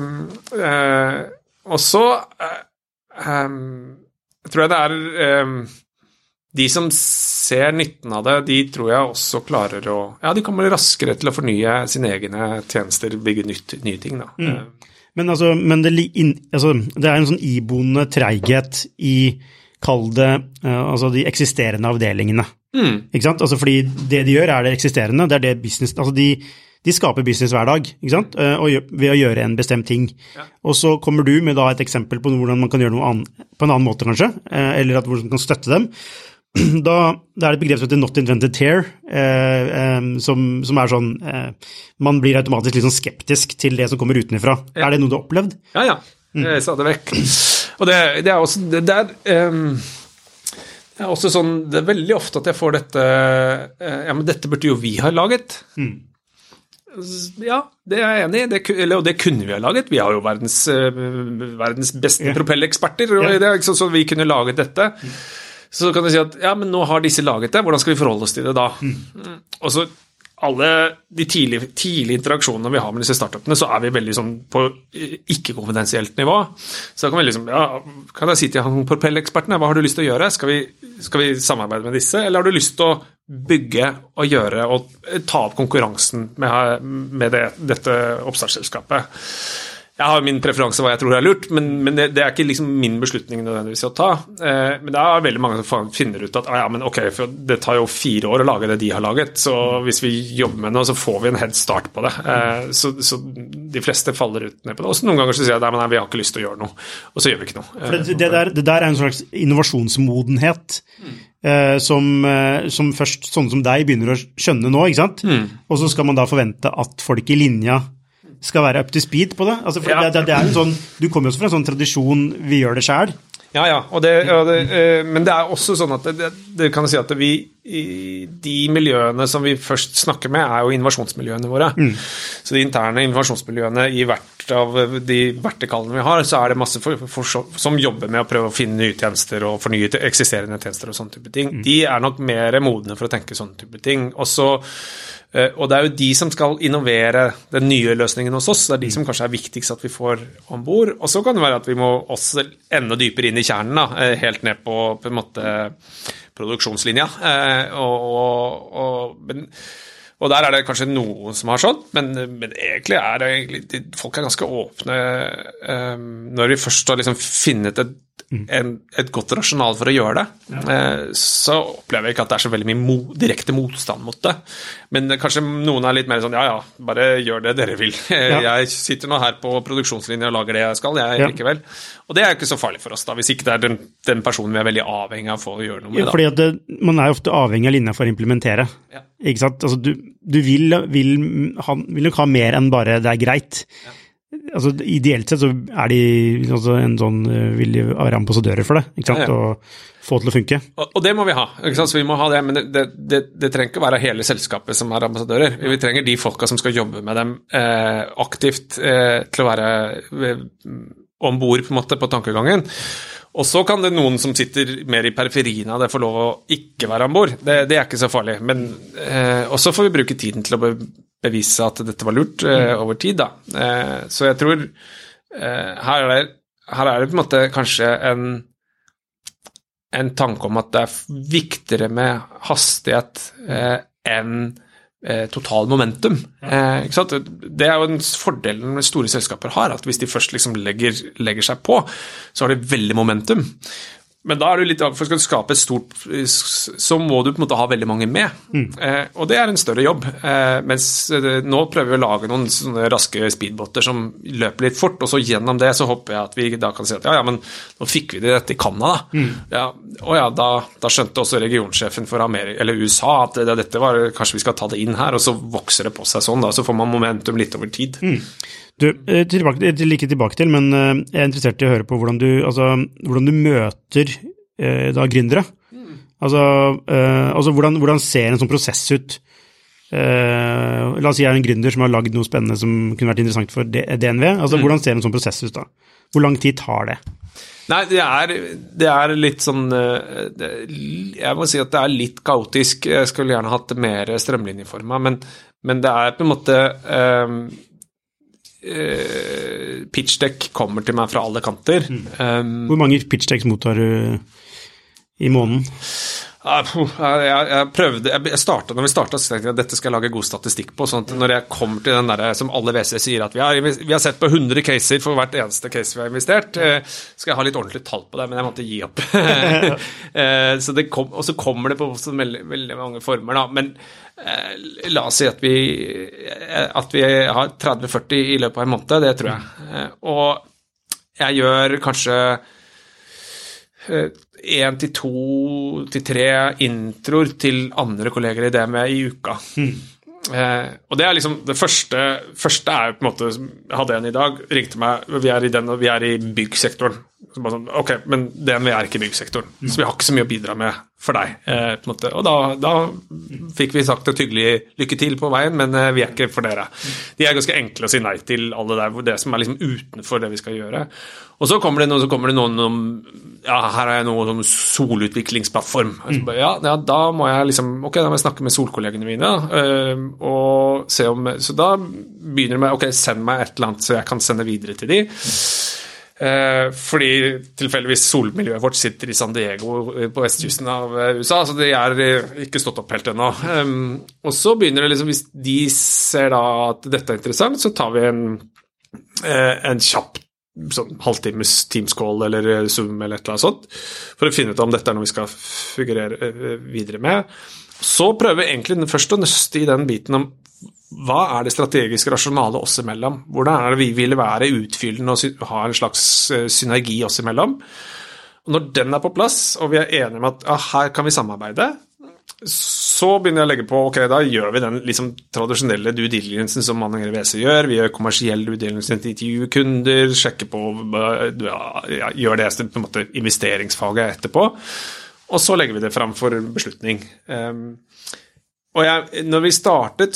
Og så tror jeg det de som ser nytten av det, de tror jeg også klarer de kommer raskere til å fornye sine egne tjenester, bygge nye ting da. Men det en sånn iboende treighet i, kall det, de eksisterende avdelingene. Ikke sant? Altså fordi det de gjør det eksisterende, det det business, altså de skaper business hver dag, ikke sant? Ved å gjøre en bestemt ting. Ja. Og så kommer du med da et eksempel på hvordan man kan gjøre noe på en annen måte kanskje, eller hvordan man kan støtte dem. Da det et begrep som heter not invented here, som sånn, man blir automatisk litt sånn skeptisk til det som kommer utenifra. Ja. Det noe du har opplevd? Ja, jeg sa det vekk. Og det også, det også sånn, det veldig ofte at jeg får dette, men dette burde jo vi ha laget. Ja, det jeg enig i, og det kunne vi ha laget. Vi har jo verdens beste propelleksperter, og det ikke sånn så vi kunne laget dette. Så kan du si at, men nå har disse laget det, hvordan skal vi forholde oss til det da? Og så alle de tidlige interaksjonene vi har med disse startupene, så vi veldig sånn på ikke-konfidensielt nivå. Så da kan vi liksom, kan jeg si til han propellekspertene, hva har du lyst til å gjøre? Skal vi samarbeide med disse, eller har du lyst til å bygge og gjøre og ta opp konkurransen med dette oppstartsselskapet? Jeg har min preferanse hva jeg tror lurt, men det ikke liksom min beslutning nødvendigvis å ta. Men det veldig mange som finner ut at men ok, for det tar jo 4 år å lage det de har laget, så hvis vi jobber med noe, så får vi en head start på det. Så de fleste faller ut ned på det. Og så noen ganger så sier jeg, nei, vi har ikke lyst til å gjøre noe, og så gjør vi ikke noe. For det der en slags innovasjonsmodenhet, som først, sånne som deg, begynner å skjønne nå, ikke sant? Og så skal man da forvente at folk i linja skal være up to speed på det. Altså, for det en sånn, du kommer jo også fra en sånn tradisjon, vi gjør det selv. Ja, men det også sånn at det kan si at de miljøene som vi først snakker med jo innovasjonsmiljøene våre. Så de interne innovasjonsmiljøene i hvert av de vertikalene vi har, så det masse som jobber med å prøve å finne nye tjenester og fornye eksisterende tjenester og sånne type ting. De nok mer modne for å tenke sånne type ting. Og det jo de som skal innovere den nye løsningen hos oss, det de som kanskje viktigst at vi får ombord, og så kan det være at vi må også enda dypere inn i kjernen, helt ned på en måte produksjonslinja, og der det kanskje noen som har sånn, men egentlig det folk ganske åpne når vi først har liksom finnet et godt rasjonal for å gjøre det, så opplever jeg ikke at det så veldig mye direkte motstand mot det, men kanskje noen litt mer sånn, bare gjør det dere vil. Jeg sitter nå her på produksjonslinjen og lager det jeg skal, likevel. Og det jo ikke så farlig for oss da, hvis ikke det den personen vi veldig avhengig av for å gjøre noe med. Fordi at man jo ofte avhengig av linja for å implementere. Ikke sant? Altså, du vil nok ha mer enn bare det greit. Altså, ideelt sett så de en sånn vil være ambassadører for det, ikke sant? Og få til å funke. Og det må vi ha, ikke sant? Så vi må ha det, men det trenger ikke være hele selskapet som ambassadører. Vi trenger de folka som skal jobbe med dem aktivt til å være ombord på en måte på tankegangen. Og så kan det noen som sitter mer i periferien av det få lov å ikke være ombord. Det ikke så farlig, men også får vi bruke tiden til å bevise at dette var lurt over tid da. Så jeg tror her det på en måte kanskje en tanke om at det viktigere med hastighet enn total momentum. Ikke sant? Det jo en fordel med store selskaper har, at hvis de først liksom legger seg på, så har de veldig momentum. Men da det litt, for skal du skape et stort, så må du på en måte ha veldig mange med. Og det en større jobb. Mens nå prøver vi å lage noen sånne raske speedbotter som løper litt fort, og så gjennom det så håper jeg at vi da kan si at men nå fikk vi dette i Canada. Da skjønte også regionsjefen for eller USA at dette var, kanskje vi skal ta det inn her, og så vokser det på seg sånn, da, så får man momentum litt over tid. Du, like tilbake til, men jeg interessert i å høre på hvordan du møter da gründere. Altså hvordan ser en sånn prosess ut? La oss si jeg en gründer som har laget noe spennende som kunne vært interessant for DNV. Altså hvordan ser en sånn prosess ut da? Hvor lang tid tar det? Nei, det litt sånn, jeg må si at det litt kaotisk. Jeg skulle gjerne hatt det mer strømlinjeformet, men det på en måte pitch-dekk kommer til meg fra alle kanter. Hvor mange pitch-decks mottar du i måneden? Jeg startet, når vi startet, så tenkte jeg at dette skal jeg lage god statistikk på, sånn at når jeg kommer til den der som alle VC sier at vi har sett på 100 caser for hvert eneste case vi har investert, skal jeg ha litt ordentlig tall på det, men jeg måtte gi opp. Og så kommer det på veldig, veldig mange former da, men la oss si at vi har 30-40 i løpet av en måned, det tror jeg. Og jeg gjør kanskje 1 til 2 til 3 introer til andre kolleger i DNV i uka. Og det liksom det første er på en måte, jeg hadde en i dag, ringte meg, vi er i byggsektoren, så bare sånn, ok, men DNV er ikke i byggsektoren, så vi har ikke så mye å bidra med for deg, på en måte. Og da fikk vi sagt et hyggelig lykke til på veien, men vi er ikke for dere. De er ganske enkle å si nei til alle det som er liksom utenfor det vi skal gjøre. Og så kommer det noen om, ja, her har jeg noe om solutviklingsplattform. Ja, da må jeg liksom, ok, da må jeg snakke med solkollegene mine, og se om, så da begynner det med, ok, send meg et eller annet så jeg kan sende videre til de. Fordi tilfeldigvis solmiljøet vårt sitter i San Diego på vestkysten av USA, så de er ikke stått opp helt ennå. Og så begynner det liksom, hvis de ser da at dette er interessant, så tar vi en kjapp sånn halvtimes Teams-call eller Zoom eller et eller annet sånt, for å finne ut om dette er noe vi skal figurere videre med. Så prøver vi egentlig først å nøste i den biten om hva er det strategiske rasjonale oss imellom? Hvordan er det vi ville være utfyllende og ha en slags synergi oss imellom? Og når den er på plass, og vi er enige om at her kan vi samarbeide, så begynner jeg å legge på, ok, da gjør vi den liksom tradisjonelle due diligence som mange i VC gjør, vi gjør kommersiell due diligence til intervjue kunder, sjekker på, gjør det på en måte investeringsfaget etterpå, og så legger vi det frem for beslutning. Og når vi startet,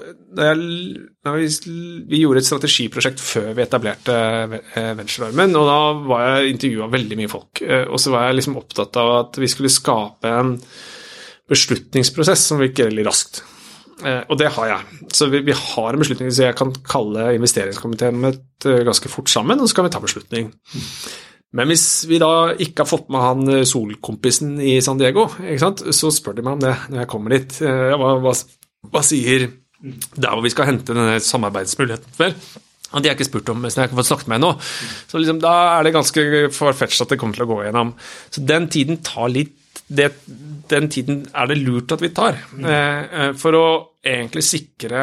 vi gjorde et strategiprosjekt før vi etablerte venturearmen, og da var jeg intervjuet veldig mye folk, og så var jeg liksom opptatt av at vi skulle skape en beslutningsprosess som virker veldig raskt. Og det har jeg. Så vi har en beslutning, så jeg kan kalle investeringskomiteen ganske fort sammen, og så kan vi ta beslutning. Men hvis vi da ikke har fått med han solkompisen i San Diego, ikke sant, så spør de meg om det når jeg kommer dit. Hva sier der hvor vi skal hente denne samarbeidsmuligheten for? Og de har ikke spurt om, så jeg har ikke fått snakket med nå. Så liksom, da er det ganske farfetched at det kommer til å gå gjennom. Så den tiden tar litt, den tiden er det lurt at vi tar, for å egentlig sikre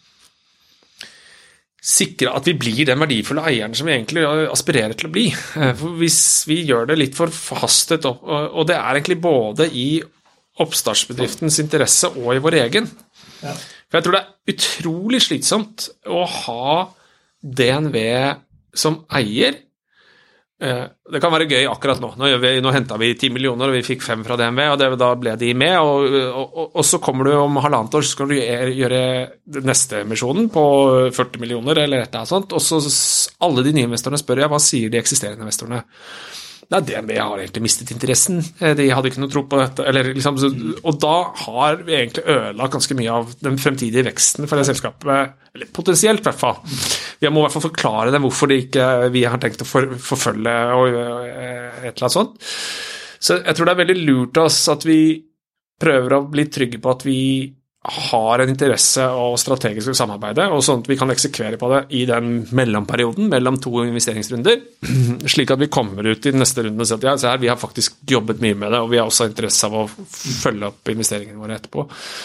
at vi blir den verdifulle eieren som vi egentlig aspirerer til å bli. For hvis vi gjør det litt for forhastet, og det er egentlig både i oppstartsbedriftens interesse og i vår egen. Ja. For jeg tror det er utrolig slitsomt å ha DNV som eier. Det kan være gøy akkurat nå. Nå hentet vi 10 millioner, og vi fikk 5 fra DNV, og da ble de med, og så kommer du om halvannet år, så skal du gjøre den neste emisjonen på 40 millioner, eller et eller annet sånt, og så alle de nye investorene spør jeg, hva sier de eksisterende investorene? Nei, DNV har egentlig mistet interessen, de hadde ikke noe tro på dette, eller liksom, og da har vi egentlig ødelagt ganske mye av den fremtidige veksten for det selskapet, eller potensielt i hvert fall. Vi må i hvert fall forklare dem hvorfor vi har tenkt å forfølge og et eller annet sånt. Så jeg tror det er veldig lurt oss at vi prøver å bli trygge på at vi har en interesse og strategisk samarbeide, og sånn at vi kan eksekvere på det i den mellomperioden, mellom 2 investeringsrunder, slik at vi kommer ut i den neste runden og sier at ja, så her, vi har faktisk jobbet mye med det, og vi har også interesse av å følge opp investeringene våre etterpå.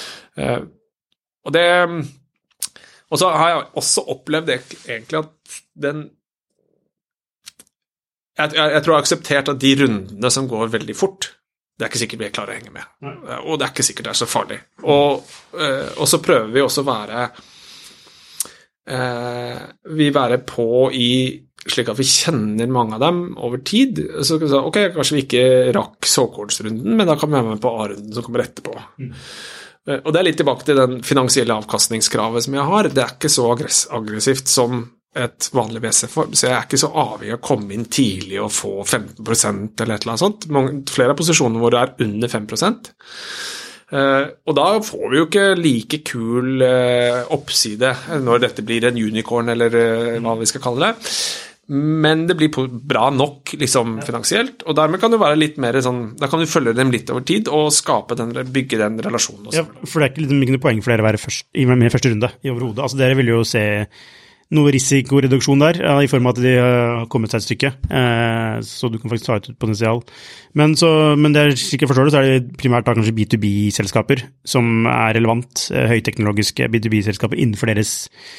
Og så har jeg også opplevd egentlig at jeg tror jeg har akseptert at de rundene som går veldig fort, det er ikke sikkert vi er klare å henge med. Og det er ikke sikkert det er så farlig. Og så prøver vi også å være på slik at vi kjenner mange av dem over tid. Så kan vi si, ok, kanskje vi ikke rakk såkornsrunden, men da kan vi være med på A-runden som kommer etterpå. Og det er litt tilbake til den finansielle avkastningskravet som jeg har. Det er ikke så aggressivt som et vanlig VC-form, så jeg er ikke så avhengig av å komme inn tidlig og få 15% eller et eller annet sånt. Flere av posisjonene våre er under 5%. Og da får vi jo ikke like kul oppside når dette blir en unicorn, eller hva vi skal kalle det. Men det blir bra nok liksom, finansielt, og dermed kan det være litt mer sånn, da kan du følge dem litt over tid og bygge den relasjonen også. Ja, for det ikke noe poeng for dere å være med i første runde i overhodet. Altså dere vil jo se noe risikoreduksjon der, i form av at de har kommet seg et stykke, så du kan faktisk ta ut et potensial. Men det er sikkert forstår du, så er det primært da kanskje B2B-selskaper som er relevant, høyteknologiske B2B-selskaper innenfor deres,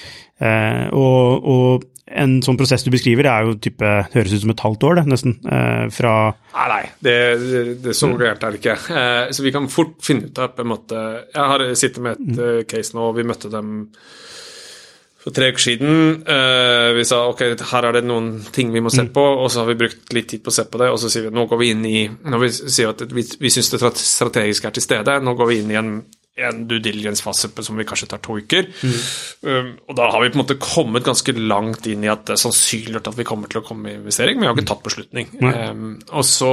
og en sånn prosess du beskriver er jo høres ut som et halvt år, det, nesten, fra... Nei, det så gærent er det ikke. Så vi kan fort finne ut av på en måte... Jeg har sittet med et case nå, og vi møtte dem for 3 uker siden. Vi sa, ok, her er det noen ting vi må se på, og så har vi brukt litt tid på å se på det, og så sier vi, nå går vi inn i... Når vi sier at vi synes det strategisk er til stede, nå går vi inn i en due diligence-fase som vi kanskje tar 2 uker. Og da har vi på en måte kommet ganske langt inn i at det er sannsynlig at vi kommer til å komme med investering, men vi har ikke tatt beslutning. Og så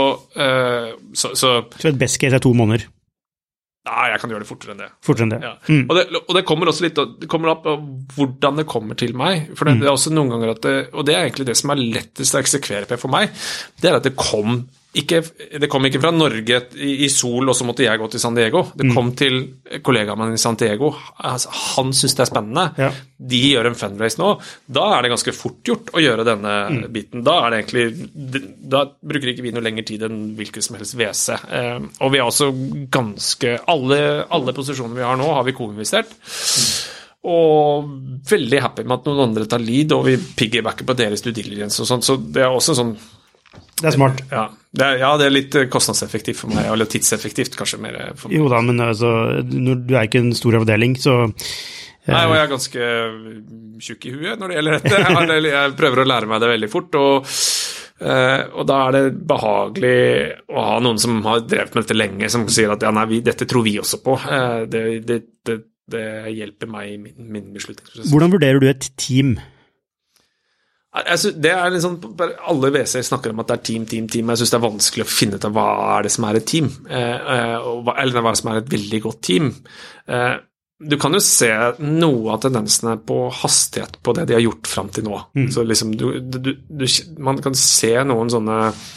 et best case er 2 måneder? Nei, jeg kan gjøre det fortere enn det. Fortere enn det. Ja. Og det kommer også litt, det kommer opp av hvordan det kommer til meg, for det er også noen ganger at og det er egentlig det som er lettest å eksekvere på for meg, det er at det kom ikke fra Norge i sol, og så måtte jeg gå til San Diego. Det kom til kollegaen min i San Diego. Altså, han synes det er spennende. Ja. De gjør en fundraise nå. Da er det ganske fort gjort å gjøre denne biten. Da er det egentlig, da bruker ikke vi noe lengre tid enn hvilket som helst VC. Og vi har også alle posisjoner vi har nå, har vi co-investert. Og veldig happy med at noen andre tar lead, og vi piggybacker på deres due diligence og sånt. Så det er også sånn. Det er smart. Ja, det er litt kostnadseffektivt for meg, eller tidseffektivt kanskje mer for meg. Jo da, men altså, du er ikke en stor avdeling, så... Nei, og jeg er ganske tjukk i huet når det gjelder dette. Jeg prøver å lære meg det veldig fort, og da er det behagelig å ha noen som har drevet med dette lenge, som sier at ja, nei, dette tror vi også på. Det hjelper meg i min beslutningsprosess. Hvordan vurderer du et team? Altså, det er liksom, alle VC snakker om at det er team. Jeg synes det er vanskelig å finne ut av hva er det som er et team, eller hva er det som er et veldig godt team. Du kan jo se noe av tendensene på hastighet på det de har gjort frem til nå. Så liksom, man kan se noen sånne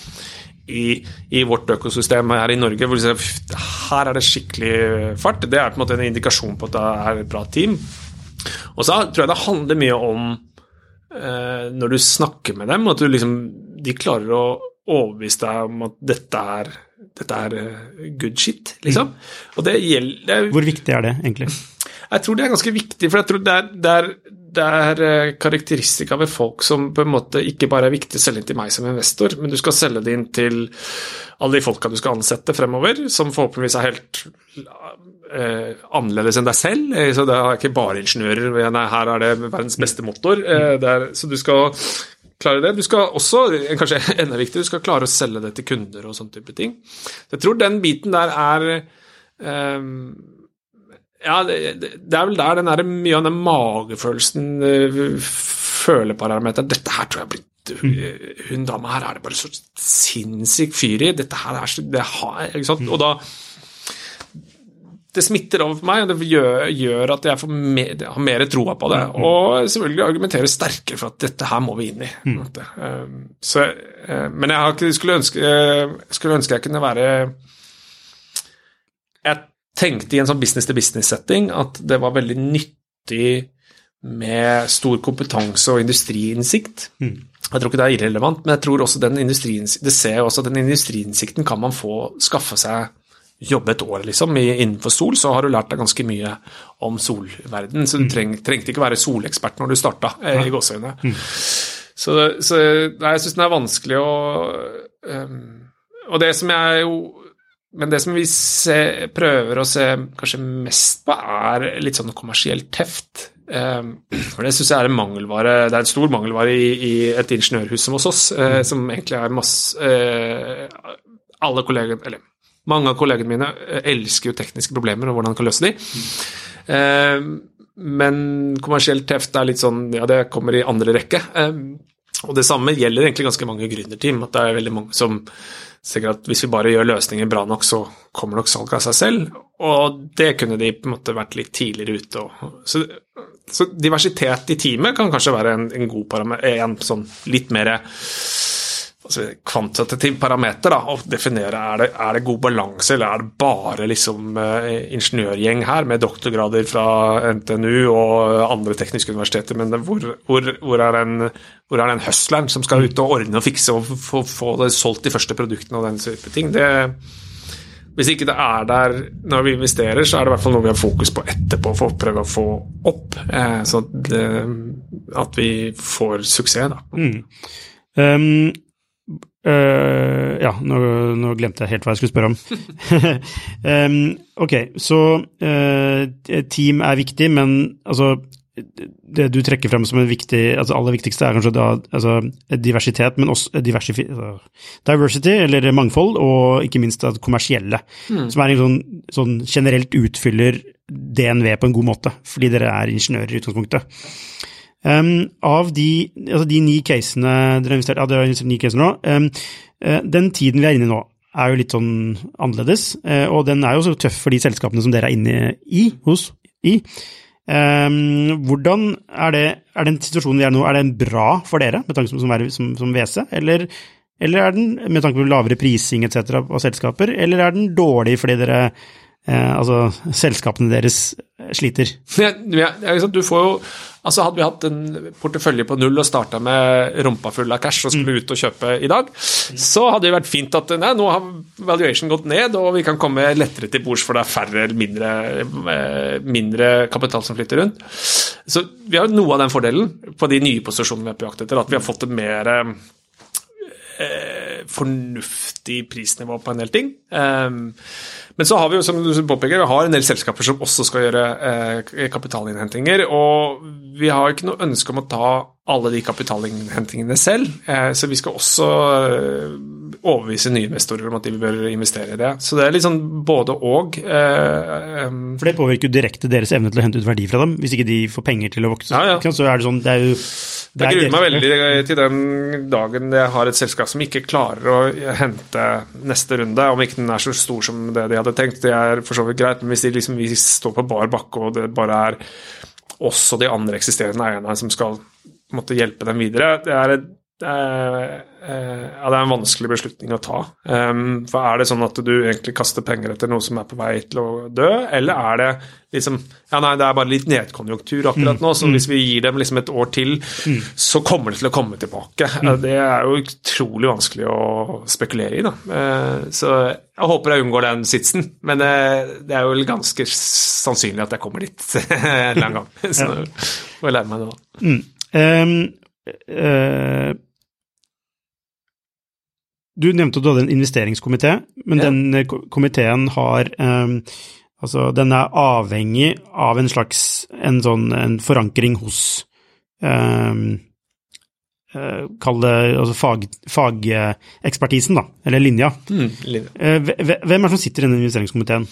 i vårt økosystem her i Norge, hvor du ser, her er det skikkelig fart. Det er på en måte en indikasjon på at det er et bra team. Og så tror jeg det handler mye om når du snakker med dem, at de klarer å overbevise deg om at dette er good shit, liksom. Og det gjelder... Hvor viktig er det, egentlig? Jeg tror det er ganske viktig, for jeg tror det er karakteristika ved folk som på en måte ikke bare er viktig å selge inn til meg som investor, men du skal selge det inn til alle de folka du skal ansette fremover, som forhåpentligvis er helt annerledes enn deg selv, så det er ikke bare ingeniører, nei, her er det verdens beste motor, så du skal klare det. Du skal også, kanskje enda viktigere, du skal klare å selge det til kunder og sånne type ting. Så jeg tror den biten der er ja, det er vel der den der, mye av den magefølelsen føleparameter, dette her tror jeg blitt hun dame her er det bare så sinnssykt fyr i, dette her er ikke sant, og da det smitter over på meg, og det gjør at jeg har mer troa på det, og selvfølgelig argumenterer sterkere for at dette her må vi inn i. Men jeg skulle ønske jeg kunne være... Jeg tenkte i en sånn business-to-business-setting at det var veldig nyttig med stor kompetanse og industriinnsikt. Jeg tror ikke det er irrelevant, men jeg tror også det ser jeg også at den industriinnsikten kan man skaffe seg jobbe et år liksom, innenfor sol, så har du lært deg ganske mye om solverden, så du trengte ikke være solekspert når du startet i gåsøyne. Så jeg synes det er vanskelig og det som jeg jo men det som vi prøver å se kanskje mest på er litt sånn kommersielt teft. For det synes jeg er en mangelvare, det er en stor mangelvare i et ingeniørhus som hos oss, som egentlig er alle kollegene, eller mange av kollegene mine elsker jo tekniske problemer og hvordan man kan løse de. Men kommersielt teft er litt sånn, ja det kommer i andre rekke. Og det samme gjelder egentlig ganske mange gründerteam, at det er veldig mange som sikkert at hvis vi bare gjør løsningen bra nok, så kommer nok salg av seg selv. og det kunne de på en måte vært litt tidligere ute. Så diversitet i teamet kan kanskje være en god parameter, en sånn litt mer kvantitativ parameter da, å definere er det god balanse, eller er det bare liksom ingeniørgjeng her med doktorgrader fra NTNU og andre tekniske universiteter, men hvor er den hustleren som skal ut og ordne og fikse og få det solgt de første produktene og den type ting? Hvis ikke det er der når vi investerer, så er det i hvert fall noe vi har fokus på etterpå for å prøve å få opp, så at vi får suksess da. Ja, nå glemte jeg helt hva jeg skulle spørre om. Ok, så team er viktig, men altså, det du trekker frem som en viktig, altså aller viktigste er kanskje da, altså diversitet, men også diversity, eller mangfold, og ikke minst det kommersielle, som er en sånn generelt utfyller DNV på en god måte, fordi dere er ingeniører i utgangspunktet. Av de 9 casene dere har investert, dere har investert 9 caser nå, den tiden vi er inne i nå er jo litt sånn annerledes, og den er jo så tøff for de selskapene som dere er inne i. Hvordan er den situasjonen vi er nå, er den bra for dere med tanke som VC, eller er den med tanke på lavere prising et cetera av selskaper, eller er den dårlig fordi dere altså selskapene deres sliter? Du får jo, altså hadde vi hatt en portefølje på 0 og startet med rumpa full av cash og skulle ut og kjøpe i dag, så hadde det vært fint at nå har valuation gått ned og vi kan komme lettere til bords for det er færre eller mindre kapital som flytter rundt. Så vi har noe av den fordelen på de nye posisjonene vi er på jakt etter, at vi har fått et mer fornuftig prisnivå på en del ting. Men så har vi jo, som du påpeker, vi har en del selskaper som også skal gjøre kapitalinnhentinger, og vi har ikke noe ønske om å ta alle de kapitalinnhentingene selv, så vi skal også overbevise nye investorer om at de bør investere i det. Så det er litt sånn både og. For det påvirker jo direkte deres evne til å hente ut verdi fra dem, hvis ikke de får penger til å vokse. Ja. Så er det sånn, det er jo... Jeg gruer meg veldig til den dagen jeg har et selskap som ikke klarer å hente neste runde, om ikke den er så stor som det de hadde tenkt. Det er for så vidt greit, men hvis vi står på bar bakke, og det bare er også de andre eksisterende eierne som skal måtte hjelpe dem videre, det er en vanskelig beslutning å ta. For er det sånn at du egentlig kaster penger etter noe som er på vei til å dø, eller er det liksom, det er bare litt nedkonjunktur akkurat nå, så hvis vi gir dem liksom et år til, så kommer det til å komme tilbake. Det er jo utrolig vanskelig å spekulere i da. Så jeg håper jeg unngår den sitsen, men det er jo ganske sannsynlig at jeg kommer dit en lang gang. Så får jeg lære meg det da. Du nevnte at du hadde en investeringskomité, men den komiteen har, den er avhengig av en slags, en forankring hos, kall det fagekspertisen da, eller linja. Hvem er det som sitter i denne investeringskomiteen?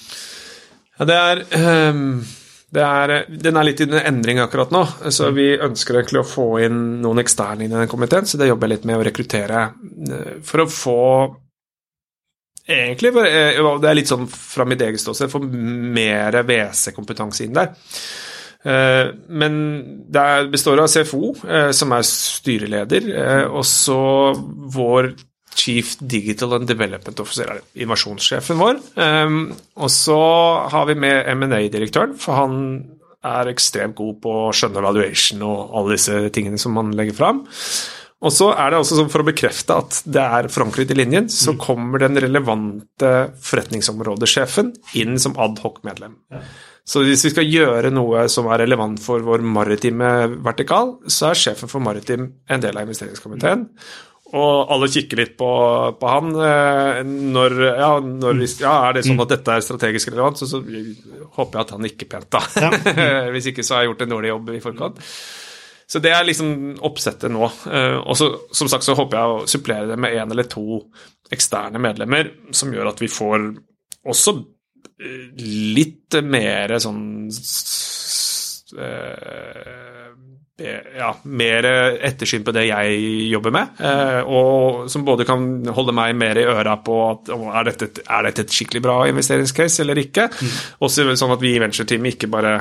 Den er litt i en endring akkurat nå, så vi ønsker egentlig å få inn noen eksterne inn i den komiteen, så det jobber jeg litt med å rekruttere for å få egentlig, det er litt sånn fra mitt eget ståsted, få mer VC-kompetanse inn der. Men det består av CFO, som er styreleder, og så vår Chief Digital and Development Officer, innovasjonssjefen vår. Og så har vi med M&A-direktøren, for han er ekstremt god på å skjønne valuation og alle disse tingene som han legger frem. Og så er det også sånn, for å bekrefte at det er forankret i linjen, så kommer den relevante forretningsområdesjefen inn som ad hoc medlem. Så hvis vi skal gjøre noe som er relevant for vår maritime vertikal, så er sjefen for maritim en del av investeringskomiteen. Og alle kikker litt på han når er det sånn at dette er strategisk relevant, så håper jeg at han ikke pent da. Hvis ikke så har jeg gjort en dårlig jobb i forkant. Så det er liksom oppsettet nå. Og så, som sagt, så håper jeg å supplere det med 1 eller 2 eksterne medlemmer, som gjør at vi får også litt mer sånn mer ettersyn på det jeg jobber med, og som både kan holde meg mer i øra på at er dette et skikkelig bra investeringscase eller ikke, også sånn at vi i venture-teamet ikke bare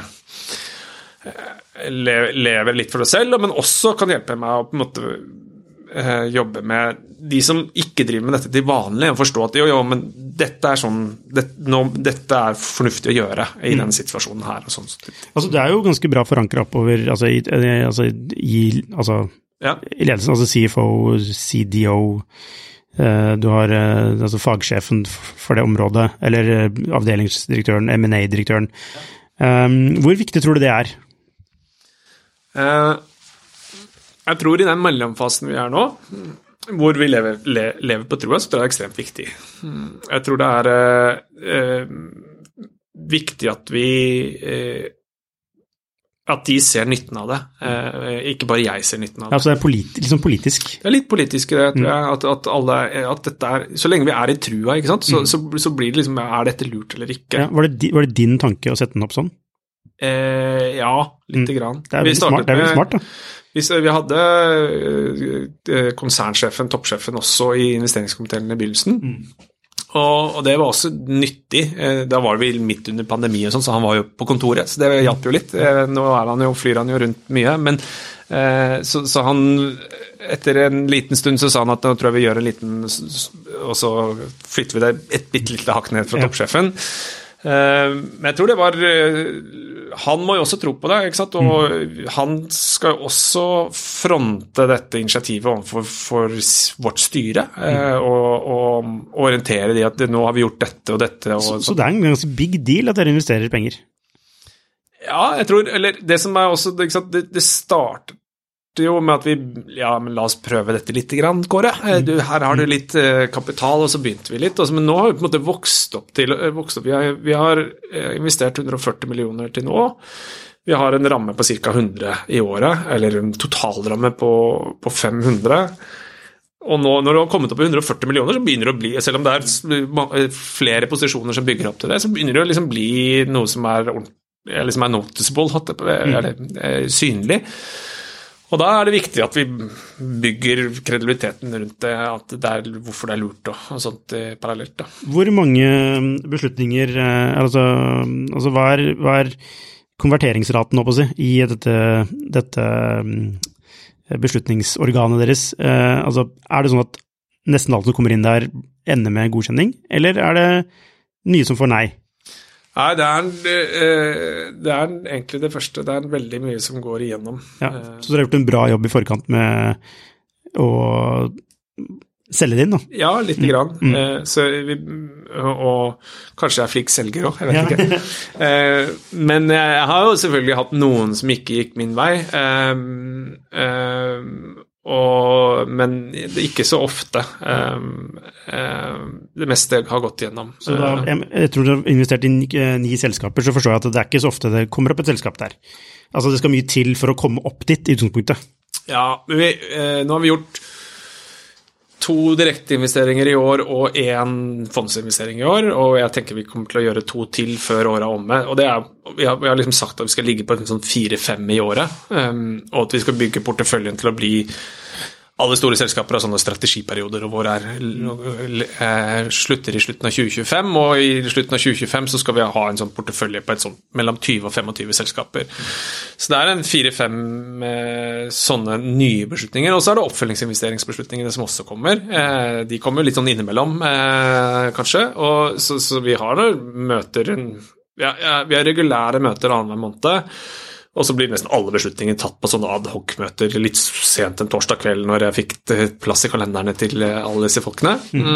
lever litt for oss selv, men også kan hjelpe meg å på en måte jobbe med de som ikke driver med dette til vanlig, og forstå at men dette er sånn, dette er fornuftig å gjøre i denne situasjonen her. Og sånn. Altså, det er jo ganske bra forankret oppover, i ledelsen, altså CFO, CDO, du har fagsjefen for det området, eller avdelingsdirektøren, M&A-direktøren. Hvor viktig tror du det er? Jeg tror i den mellomfasen vi er nå, hvor vi lever på troa, så tror jeg det er ekstremt viktig. Jeg tror det er viktig at at de ser nytten av det. Ikke bare jeg ser nytten av det. Ja, så det er liksom politisk? Det er litt politisk, det tror jeg. At dette så lenge vi er i trua, ikke sant? Så blir det liksom, er dette lurt eller ikke? Ja, var det din tanke å sette den opp sånn? Ja, lite grann. Det er veldig smart, da. Vi hadde konsernsjefen, toppsjefen også i investeringskomiteen i begynnelsen, og det var også nyttig. Da var vi midt under pandemi og sånn, så han var jo på kontoret, så det hjalp jo litt. Nå flyr han jo rundt mye, men så han, etter en liten stund så sa han at nå tror jeg vi gjør en liten, og så flytter vi det et bitte lite hakk ned fra toppsjefen. Men jeg tror det var han må jo også tro på det, ikke sant? Og han skal jo også fronte dette initiativet overfor vårt styre, og orientere de at nå har vi gjort dette og dette. Og så det er en ganske big deal at dere investerer penger? Ja, jeg tror, eller det som er også, ikke sant? Det startet jo med at men la oss prøve dette litt grann, Kåre. Her har du litt kapital, og så begynte vi litt. Men nå har vi på en måte vokst opp. Vi har investert 140 millioner til nå. Vi har en ramme på ca. 100 i året, eller en totalramme på 500. Og nå, når du har kommet opp i 140 millioner, så begynner det å bli, selv om det er flere posisjoner som bygger opp til det, så begynner det å liksom bli noe som er noticeable, synlig. Og da er det viktig at vi bygger kredibiliteten rundt det, at hvorfor det er lurt og sånt parallelt. Da. Hvor mange beslutninger, altså hva er konverteringsraten i dette beslutningsorganet deres? Altså, er det sånn at nesten alt som kommer inn der ender med godkjenning, eller er det nye som får nei? Nei, det er egentlig det første. Det er veldig mye som går igjennom. Ja, så dere har gjort en bra jobb i forkant med å selge det inn, da? Ja, litt grann. Og kanskje jeg er flink selger også, jeg vet ikke. Men jeg har jo selvfølgelig hatt noen som ikke gikk min vei, men ikke så ofte. Det meste har gått igjennom. Så da, jeg tror du har investert i 9 selskaper, så forstår jeg at det er ikke så ofte det kommer opp et selskap der. Altså det skal mye til for å komme opp dit i utgangspunktet. Ja, nå har vi gjort 2 direkteinvesteringer i år og 1 fondsinvestering i år, og jeg tenker vi kommer til å gjøre 2 til før året omme, og vi har liksom sagt at vi skal ligge på sånn 4-5 i året, og at vi skal bygge porteføljen til å bli alle store selskaper har sånne strategiperioder, og hvor slutter i slutten av 2025, og i slutten av 2025 så skal vi ha en sånn portefølje på et sånt mellom 20 og 25 selskaper. Så det er en 4-5 sånne nye beslutninger, og så er det oppfølgingsinvesteringsbeslutningene som også kommer. De kommer litt sånn innimellom, kanskje, og så vi har møter, vi har regulære møter annenhver måned, og så blir nesten alle beslutninger tatt på sånne ad hoc-møter litt sent en torsdag kveld når jeg fikk plass i kalenderne til alle disse folkene.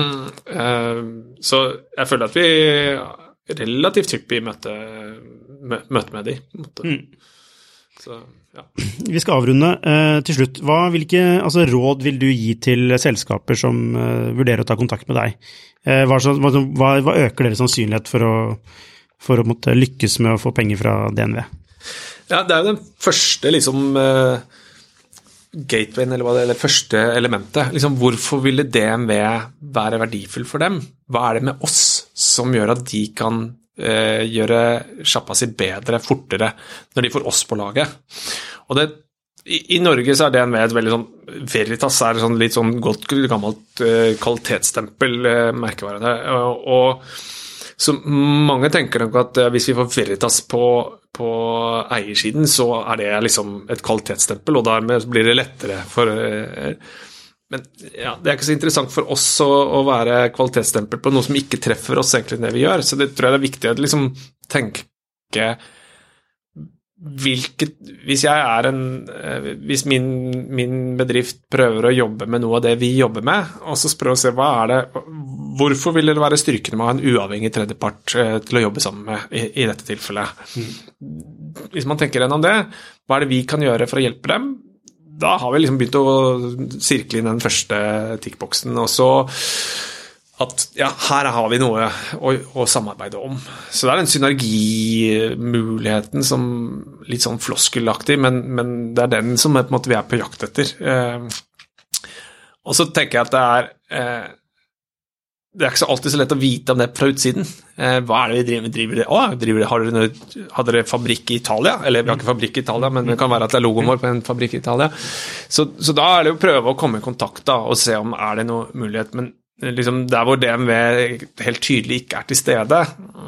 Så jeg føler at vi er relativt hyppig i møte med dem. Så, ja. Vi skal avrunde til slutt. Hvilke råd vil du gi til selskaper som vurderer å ta kontakt med deg? Hva øker deres sannsynlighet for å måtte lykkes med å få penger fra DNV? Ja, det er jo den første gatewayen, eller første elementet. Hvorfor ville DNV være verdifull for dem? Hva er det med oss som gjør at de kan gjøre sjappa si bedre, fortere, når de får oss på laget? Og det I Norge så DNV et veldig sånn, Veritas sånn litt sånn godt gammelt kvalitetsstempel merkevare, og så mange tenker nok at hvis vi får Veritas på eiersiden, så det liksom et kvalitetsstempel, og dermed blir det lettere for... Men ja, det ikke så interessant for oss å være kvalitetsstempel på noe som ikke treffer oss egentlig det vi gjør, så det tror jeg det viktig å liksom tenke hvis hvis min bedrift prøver å jobbe med noe av det vi jobber med, og så prøver å se hvorfor vil det være styrkende med å ha en uavhengig tredjepart til å jobbe sammen med i dette tilfellet. Hvis man tenker gjennom det, hva det vi kan gjøre for å hjelpe dem? Da har vi liksom begynt å sirkle inn den første tikkboksen, og så at ja, her har vi noe å samarbeide om. Så det den synergimuligheten som litt sånn floskelaktig, men det den som på en måte vi på jakt etter. Og så tenker jeg at det ikke så alltid så lett å vite om det fra utsiden. Hva det vi driver? Har dere fabrikk i Italia? Eller vi har ikke fabrikk i Italia, men det kan være at det logoen vår på en fabrikk i Italia. Så da det å prøve å komme i kontakt da, og se om det noe mulighet, men liksom der hvor DNV helt tydelig ikke til stede,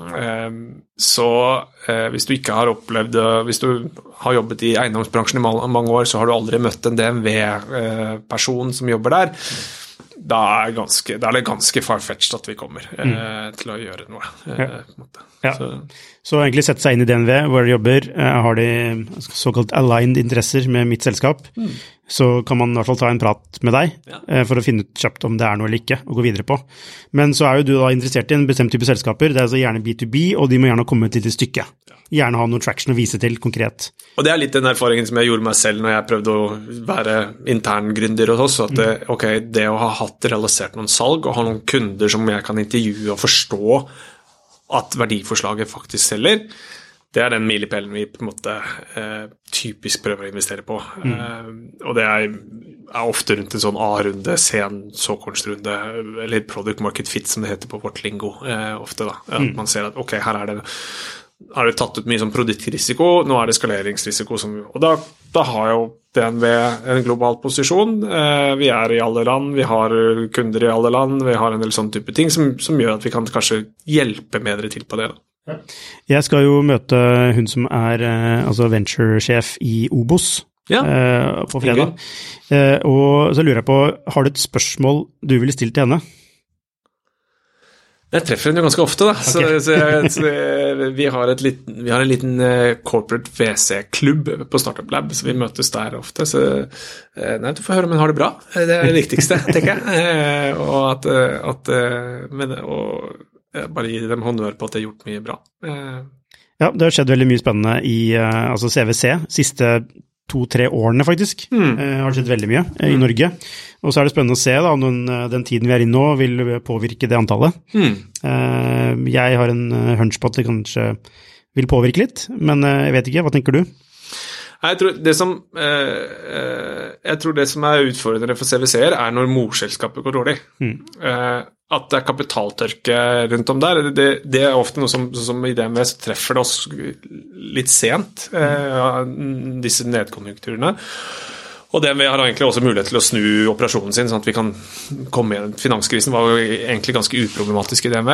så hvis du ikke har opplevd, hvis du har jobbet i eiendomsbransjen i mange år, så har du aldri møtt en DNV-person som jobber der, da det ganske farfetched at vi kommer til å gjøre noe. På en måte. Ja. Så egentlig sette seg inn i DNV, hvor de jobber, har de såkalt aligned interesser med mitt selskap, så kan man i hvert fall ta en prat med deg for å finne ut kjapt om det noe eller ikke, og gå videre på. Men så jo du da interessert i en bestemt type selskaper, det så gjerne B2B, og de må gjerne komme til et stykke. Gjerne ha noe traction å vise til konkret. Og det litt den erfaringen som jeg gjorde meg selv når jeg prøvde å være interngründer hos oss, at det å ha hatt realisert noen salg, og ha noen kunder som jeg kan intervjue og forstå at verdiforslaget faktisk selger, det den milepælen vi på en måte typisk prøver å investere på. Og det ofte rundt en sånn A-runde, sen såkornsrunde, eller product market fit som det heter på vårt lingo ofte da. At man ser at ok, her har det tatt ut mye sånn produktrisiko, nå det skaleringsrisiko, og da har jo DNV en global posisjon, vi i alle land, vi har kunder i alle land, vi har en del sånne type ting som gjør at vi kan kanskje hjelpe bedre til på det da. Jeg skal jo møte hun som altså venture-sjef i Obos på fredag, og så lurer jeg på, har du et spørsmål du ville stilt til henne? Jeg treffer henne jo ganske ofte da, okay. så vi har en liten corporate VC-klubb på Startup Lab, så vi møtes der ofte, så nei, du får høre om hun har det bra, det det viktigste, tenker jeg, og bare gi dem honnør på at de har gjort mye bra. Ja, det har skjedd veldig mye spennende i altså CVC, siste 2-3 årene faktisk, har det skjedd veldig mye i Norge. Og så det spennende å se da, om den tiden vi i nå vil påvirke det antallet. Jeg har en hunch på at det kanskje vil påvirke litt, men jeg vet ikke, hva tenker du? Jeg tror det som utfordrende for CVC-er når morselskapet går dårlig. At det kapitaltørke rundt om der, det ofte noe som i DNV treffer det oss litt sent, disse nedkonjunkturene. Og DNV har egentlig også mulighet til å snu operasjonen sin, sånn at vi kan komme igjen. Finanskrisen var jo egentlig ganske uproblematisk i DNV,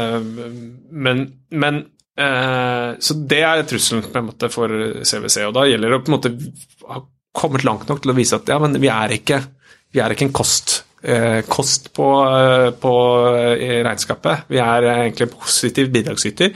men så det trusselen på en måte for CVC, og da gjelder det på en måte ha kommet langt nok til å vise at ja, men vi ikke en kost på regnskapet. Vi egentlig en positiv bidragsyter.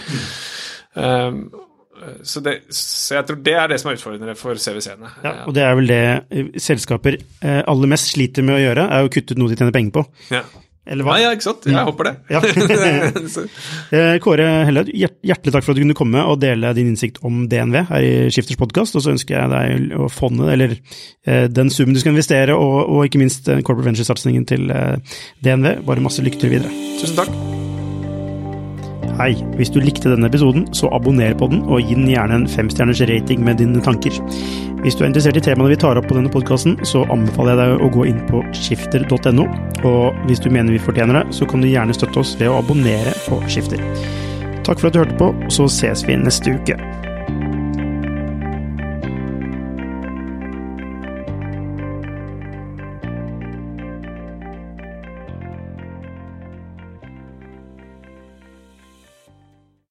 Så jeg tror det det som utfordrende for CVC-ene. Ja, og det vel det selskaper aller mest sliter med å gjøre, å kutte ut noe de tjener penger på. Ja. Eller hva? Ja, ikke sant? Jeg håper det. Ja. Kåre Helle, hjertelig takk for at du kunne komme og dele din innsikt om DNV her i Skifters podcast, og så ønsker jeg deg å fonde, eller den summen du skal investere, og ikke minst corporate venture-satsningen til DNV. Bare masse lykke til videre. Tusen takk. Hei, hvis du likte denne episoden, så abonner på den, og gi den gjerne en 5-stjerners rating med dine tanker. Hvis du interessert i temaene vi tar opp på denne podcasten, så anbefaler jeg deg å gå inn på skifter.no, og hvis du mener vi fortjener det, så kan du gjerne støtte oss ved å abonnere på Skifter. Takk for at du hørte på, så ses vi neste uke.